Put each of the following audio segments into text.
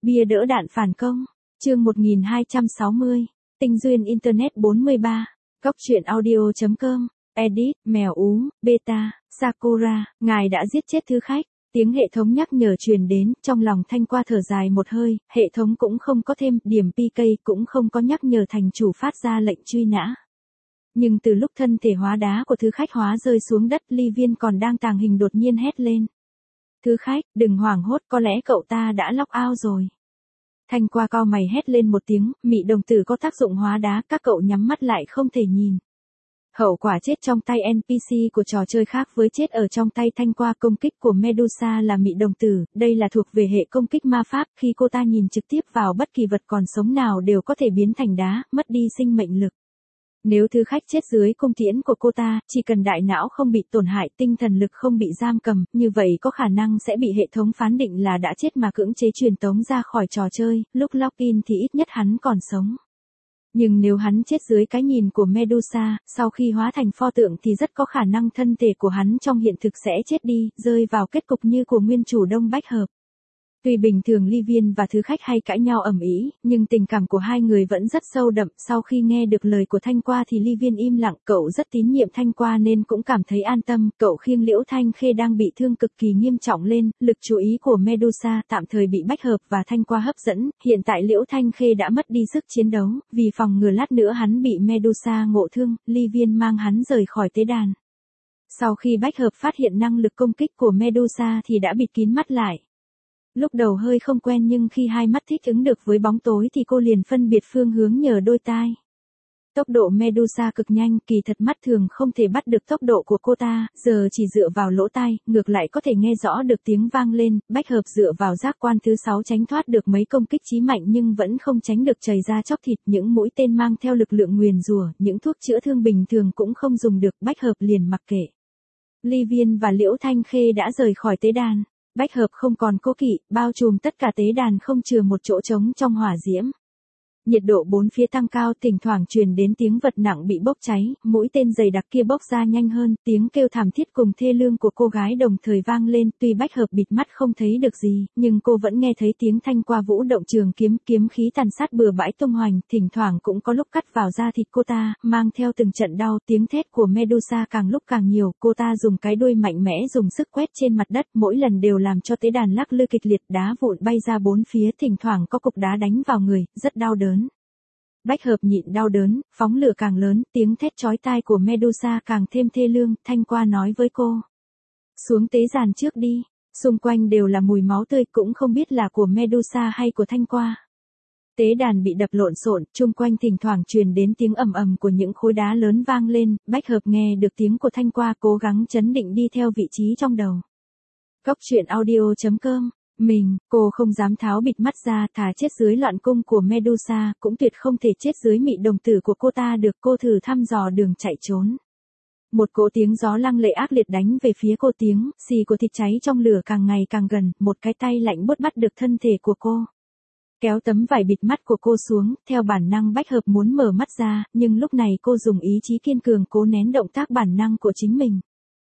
Bia đỡ đạn phản công. Chương 1260. Tinh duyên internet 43. Góc truyện audio.com. Edit, mèo ú, beta, Sakura, ngài đã giết chết thư khách. Tiếng hệ thống nhắc nhở truyền đến, trong lòng Thanh Qua thở dài một hơi, hệ thống cũng không có thêm điểm PK, cũng không có nhắc nhở thành chủ phát ra lệnh truy nã. Nhưng từ lúc thân thể hóa đá của thư khách hóa rơi xuống đất, Ly Viên còn đang tàng hình đột nhiên hét lên. Thư khách, đừng hoảng hốt, có lẽ cậu ta đã lock out rồi. Thanh Qua cau mày hét lên một tiếng, mị đồng tử có tác dụng hóa đá, các cậu nhắm mắt lại không thể nhìn. Hậu quả chết trong tay NPC của trò chơi khác với chết ở trong tay Thanh Qua. Công kích của Medusa là mị đồng tử, đây là thuộc về hệ công kích ma pháp, khi cô ta nhìn trực tiếp vào bất kỳ vật còn sống nào đều có thể biến thành đá, mất đi sinh mệnh lực. Nếu thư khách chết dưới cung tiễn của cô ta, chỉ cần đại não không bị tổn hại, tinh thần lực không bị giam cầm, như vậy có khả năng sẽ bị hệ thống phán định là đã chết mà cưỡng chế truyền tống ra khỏi trò chơi, lúc login thì ít nhất hắn còn sống. Nhưng nếu hắn chết dưới cái nhìn của Medusa, sau khi hóa thành pho tượng thì rất có khả năng thân thể của hắn trong hiện thực sẽ chết đi, rơi vào kết cục như của nguyên chủ Đông Bách Hợp. Tuy bình thường Ly Viên và thư khách hay cãi nhau ầm ĩ, nhưng tình cảm của hai người vẫn rất sâu đậm. Sau khi nghe được lời của Thanh Qua thì Ly Viên im lặng, cậu rất tín nhiệm Thanh Qua nên cũng cảm thấy an tâm. Cậu khiêng Liễu Thanh Khê đang bị thương cực kỳ nghiêm trọng lên, lực chú ý của Medusa tạm thời bị Bách Hợp và Thanh Qua hấp dẫn. Hiện tại Liễu Thanh Khê đã mất đi sức chiến đấu, vì phòng ngừa lát nữa hắn bị Medusa ngộ thương, Ly Viên mang hắn rời khỏi tế đàn. Sau khi Bách Hợp phát hiện năng lực công kích của Medusa thì đã bịt kín mắt lại. Lúc đầu hơi không quen nhưng khi hai mắt thích ứng được với bóng tối thì cô liền phân biệt phương hướng nhờ đôi tai. Tốc độ Medusa cực nhanh, kỳ thật mắt thường không thể bắt được tốc độ của cô ta, giờ chỉ dựa vào lỗ tai, ngược lại có thể nghe rõ được tiếng vang lên. Bách Hợp dựa vào giác quan thứ 6 tránh thoát được mấy công kích chí mạnh nhưng vẫn không tránh được chảy ra chóc thịt, những mũi tên mang theo lực lượng nguyền rủa, những thuốc chữa thương bình thường cũng không dùng được. Bách Hợp liền mặc kệ. Ly Viên và Liễu Thanh Khê đã rời khỏi tế đàn. Bách Hợp không còn cố kỵ, bao trùm tất cả tế đàn không chừa một chỗ trống trong hỏa diễm. Nhiệt độ bốn phía tăng cao, thỉnh thoảng truyền đến tiếng vật nặng bị bốc cháy, mũi tên dày đặc kia bốc ra nhanh hơn, tiếng kêu thảm thiết cùng thê lương của cô gái đồng thời vang lên. Tuy Bách Hợp bịt mắt không thấy được gì, nhưng cô vẫn nghe thấy tiếng Thanh Qua vũ động trường kiếm, kiếm khí tàn sát bừa bãi tung hoành, thỉnh thoảng cũng có lúc cắt vào da thịt cô ta, mang theo từng trận đau. Tiếng thét của Medusa càng lúc càng nhiều, cô ta dùng cái đuôi mạnh mẽ dùng sức quét trên mặt đất, mỗi lần đều làm cho tế đàn lắc lư kịch liệt, đá vụn bay ra bốn phía, thỉnh thoảng có cục đá đánh vào người, rất đau đớn. Bách Hợp nhịn đau đớn, phóng lửa càng lớn, tiếng thét chói tai của Medusa càng thêm thê lương. Thanh Qua nói với cô. Xuống tế giàn trước đi, xung quanh đều là mùi máu tươi, cũng không biết là của Medusa hay của Thanh Qua. Tế đàn bị đập lộn xộn, chung quanh thỉnh thoảng truyền đến tiếng ầm ầm của những khối đá lớn vang lên. Bách Hợp nghe được tiếng của Thanh Qua, cố gắng trấn định đi theo vị trí trong đầu. Góc truyện audio.com. Cô không dám tháo bịt mắt ra, thà chết dưới loạn cung của Medusa, cũng tuyệt không thể chết dưới mị đồng tử của cô ta được. Cô thử thăm dò đường chạy trốn. Một cỗ tiếng gió lăng lệ ác liệt đánh về phía cô, tiếng xì của thịt cháy trong lửa càng ngày càng gần, một cái tay lạnh buốt bắt được thân thể của cô. Kéo tấm vải bịt mắt của cô xuống, theo bản năng Bách Hợp muốn mở mắt ra, nhưng lúc này cô dùng ý chí kiên cường cố nén động tác bản năng của chính mình.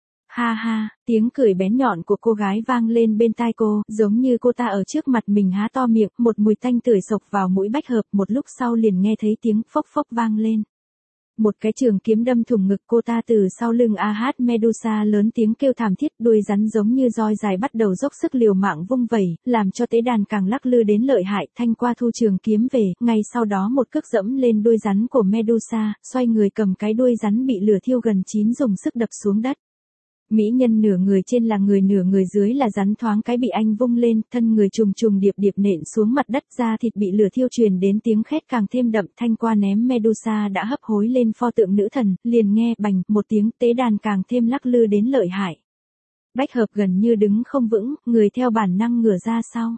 Ha ha, tiếng cười bén nhọn của cô gái vang lên bên tai cô, giống như cô ta ở trước mặt mình há to miệng, một mùi tanh tưởi xộc vào mũi Bách Hợp. Một lúc sau liền nghe thấy tiếng phốc phốc vang lên. Một cái trường kiếm đâm thủng ngực cô ta từ sau lưng. Medusa lớn tiếng kêu thảm thiết, đuôi rắn giống như roi dài bắt đầu dốc sức liều mạng vung vẩy, làm cho tế đàn càng lắc lư đến lợi hại. Thanh Qua thu trường kiếm về, ngay sau đó một cước dẫm lên đuôi rắn của Medusa, xoay người cầm cái đuôi rắn bị lửa thiêu gần chín dùng sức đập xuống đất. Mỹ nhân nửa người trên là người, nửa người dưới là rắn, thoáng cái bị anh vung lên, thân người trùng trùng điệp điệp nện xuống mặt đất, da thịt bị lửa thiêu, truyền đến tiếng khét càng thêm đậm. Thanh Qua ném Medusa đã hấp hối lên pho tượng nữ thần, liền nghe bành một tiếng, tế đàn càng thêm lắc lư đến lợi hại. Bách Hợp gần như đứng không vững, người theo bản năng ngửa ra sau.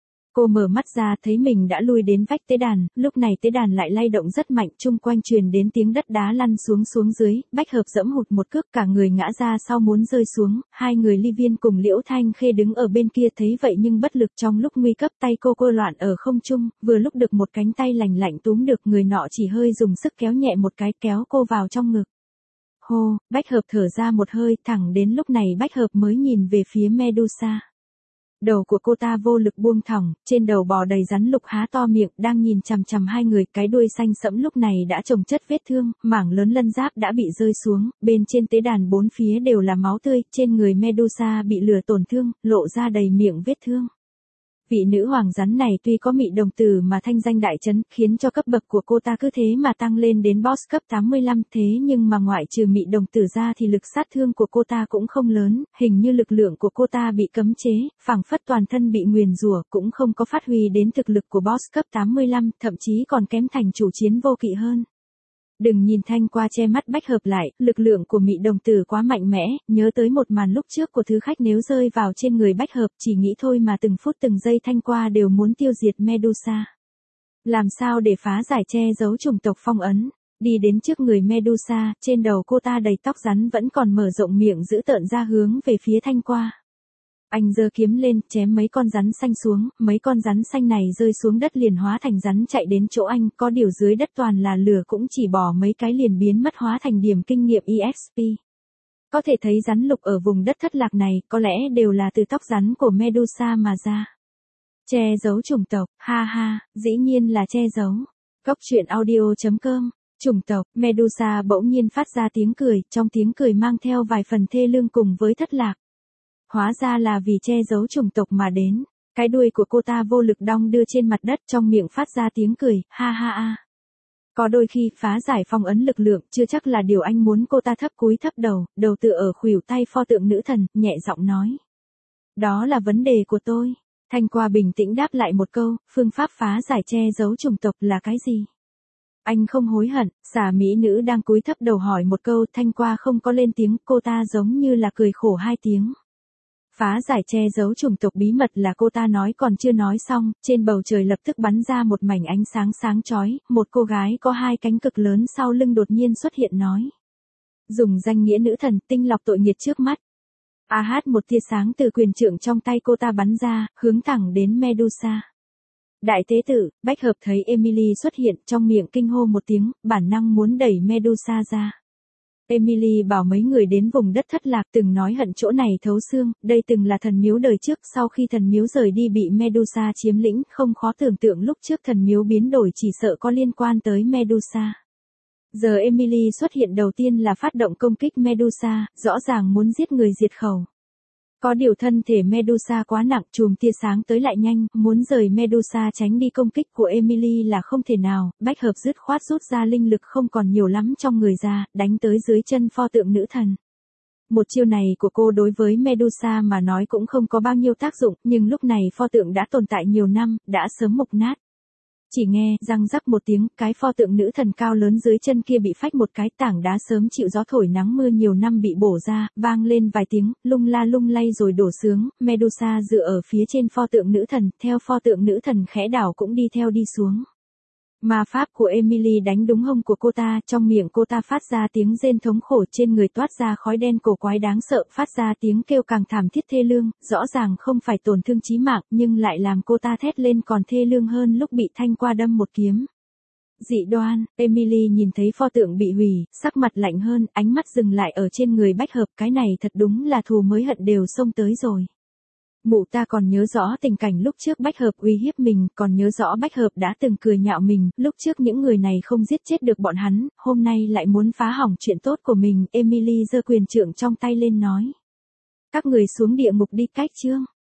Cô mở mắt ra thấy mình đã lui đến vách tế đàn, lúc này tế đàn lại lay động rất mạnh, chung quanh truyền đến tiếng đất đá lăn xuống dưới. Bách Hợp giẫm hụt một cước, cả người ngã ra sau muốn rơi xuống. Hai người Ly Viên cùng Liễu Thanh Khê đứng ở bên kia thấy vậy nhưng bất lực. Trong lúc nguy cấp, tay cô loạn ở không trung, vừa lúc được một cánh tay lành lạnh túm được, người nọ chỉ hơi dùng sức kéo nhẹ một cái, kéo cô vào trong ngực. Hô, Bách Hợp thở ra một hơi, thẳng đến lúc này Bách Hợp mới nhìn về phía Medusa. Đầu của cô ta vô lực buông thõng, trên đầu bò đầy rắn lục há to miệng, đang nhìn chằm chằm hai người, cái đuôi xanh sẫm lúc này đã chồng chất vết thương, mảng lớn lân giáp đã bị rơi xuống, bên trên tế đàn bốn phía đều là máu tươi, trên người Medusa bị lửa tổn thương, lộ ra đầy miệng vết thương. Vị nữ hoàng rắn này tuy có mị đồng tử mà thanh danh đại chấn, khiến cho cấp bậc của cô ta cứ thế mà tăng lên đến boss cấp 85, thế nhưng mà ngoại trừ mị đồng tử ra thì lực sát thương của cô ta cũng không lớn, hình như lực lượng của cô ta bị cấm chế, phảng phất toàn thân bị nguyền rủa, cũng không có phát huy đến thực lực của boss cấp 85, thậm chí còn kém thành chủ chiến vô kỵ hơn. Đừng nhìn Thanh Qua che mắt Bách Hợp lại, lực lượng của mị đồng tử quá mạnh mẽ, nhớ tới một màn lúc trước của thứ khách nếu rơi vào trên người Bách Hợp, chỉ nghĩ thôi mà từng phút từng giây Thanh Qua đều muốn tiêu diệt Medusa. Làm sao để phá giải che giấu chủng tộc phong ấn? Đi đến trước người Medusa, trên đầu cô ta đầy tóc rắn vẫn còn mở rộng miệng dữ tợn ra hướng về phía Thanh Qua. Anh giơ kiếm lên, chém mấy con rắn xanh xuống, mấy con rắn xanh này rơi xuống đất liền hóa thành rắn chạy đến chỗ anh, có điều dưới đất toàn là lửa cũng chỉ bỏ mấy cái liền biến mất hóa thành điểm kinh nghiệm EXP. Có thể thấy rắn lục ở vùng đất thất lạc này, có lẽ đều là từ tóc rắn của Medusa mà ra. Che giấu chủng tộc, ha ha, dĩ nhiên là che giấu. Góc truyện audio.com, chủng tộc, Medusa bỗng nhiên phát ra tiếng cười, trong tiếng cười mang theo vài phần thê lương cùng với thất lạc. Hóa ra là vì che giấu chủng tộc mà đến. Cái đuôi của cô ta vô lực đong đưa trên mặt đất, trong miệng phát ra tiếng cười, ha ha ha. Có đôi khi phá giải phong ấn lực lượng chưa chắc là điều anh muốn. Cô ta thấp cúi thấp đầu, đầu tựa ở khuỷu tay pho tượng nữ thần, nhẹ giọng nói. Đó là vấn đề của tôi. Thanh Qua bình tĩnh đáp lại một câu, phương pháp phá giải che giấu chủng tộc là cái gì? Anh không hối hận, xà mỹ nữ đang cúi thấp đầu hỏi một câu, Thanh Qua không có lên tiếng, cô ta giống như là cười khổ hai tiếng. Phá giải che giấu chủng tộc bí mật là cô ta nói còn chưa nói xong, trên bầu trời lập tức bắn ra một mảnh ánh sáng sáng chói, một cô gái có hai cánh cực lớn sau lưng đột nhiên xuất hiện nói. Dùng danh nghĩa nữ thần tinh lọc tội nghiệt trước mắt. Một tia sáng từ quyền trượng trong tay cô ta bắn ra, hướng thẳng đến Medusa. Đại tế tử, Bách Hợp thấy Emily xuất hiện trong miệng kinh hô một tiếng, bản năng muốn đẩy Medusa ra. Emily bảo mấy người đến vùng đất thất lạc từng nói hận chỗ này thấu xương, đây từng là thần miếu đời trước, sau khi thần miếu rời đi bị Medusa chiếm lĩnh, không khó tưởng tượng lúc trước thần miếu biến đổi chỉ sợ có liên quan tới Medusa. Giờ Emily xuất hiện đầu tiên là phát động công kích Medusa, rõ ràng muốn giết người diệt khẩu. Có điều thân thể Medusa quá nặng, chùm tia sáng tới lại nhanh, muốn rời Medusa tránh đi công kích của Emily là không thể nào. Bách Hợp dứt khoát rút ra linh lực không còn nhiều lắm trong người ra, đánh tới dưới chân pho tượng nữ thần. Một chiêu này của cô đối với Medusa mà nói cũng không có bao nhiêu tác dụng, nhưng lúc này pho tượng đã tồn tại nhiều năm, đã sớm mục nát. Chỉ nghe, răng rắc một tiếng, cái pho tượng nữ thần cao lớn dưới chân kia bị phách một cái, tảng đá sớm chịu gió thổi nắng mưa nhiều năm bị bổ ra, vang lên vài tiếng, lung la lung lay rồi đổ xướng, Medusa dựa ở phía trên pho tượng nữ thần, theo pho tượng nữ thần khẽ đảo cũng đi theo đi xuống. Ma pháp của Emily đánh đúng hông của cô ta, trong miệng cô ta phát ra tiếng rên thống khổ, trên người toát ra khói đen cổ quái đáng sợ, phát ra tiếng kêu càng thảm thiết thê lương, rõ ràng không phải tổn thương chí mạng, nhưng lại làm cô ta thét lên còn thê lương hơn lúc bị Thanh Qua đâm một kiếm. Dị đoan, Emily nhìn thấy pho tượng bị hủy, sắc mặt lạnh hơn, ánh mắt dừng lại ở trên người Bách Hợp, cái này thật đúng là thù mới hận đều xông tới rồi. Mụ ta còn nhớ rõ tình cảnh lúc trước Bách Hợp uy hiếp mình, còn nhớ rõ Bách Hợp đã từng cười nhạo mình, lúc trước những người này không giết chết được bọn hắn, hôm nay lại muốn phá hỏng chuyện tốt của mình. Emily giơ quyền trượng trong tay lên nói. Các người xuống địa ngục đi, cách chương.